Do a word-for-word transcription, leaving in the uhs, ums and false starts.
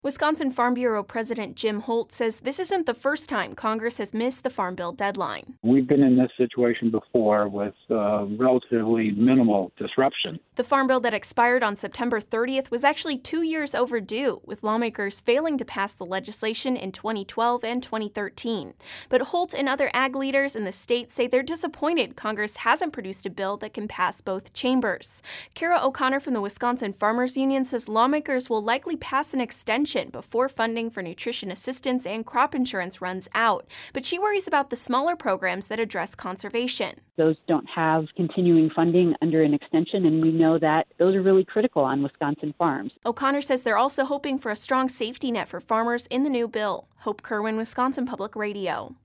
Wisconsin Farm Bureau President Jim Holt says this isn't the first time Congress has missed the Farm Bill deadline. We've been in this situation before with uh, relatively minimal disruption. The Farm Bill that expired on September thirtieth was actually two years overdue, with lawmakers failing to pass the legislation in twenty twelve and twenty thirteen. But Holt and other ag leaders in the state say they're disappointed Congress hasn't produced a bill that can pass both chambers. Kara O'Connor from the Wisconsin Farmers Union says lawmakers will likely pass an extension before funding for nutrition assistance and crop insurance runs out, but she worries about the smaller programs that address conservation. Those don't have continuing funding under an extension, and we know that those are really critical on Wisconsin farms. O'Connor says they're also hoping for a strong safety net for farmers in the new bill. Hope Kerwin, Wisconsin Public Radio.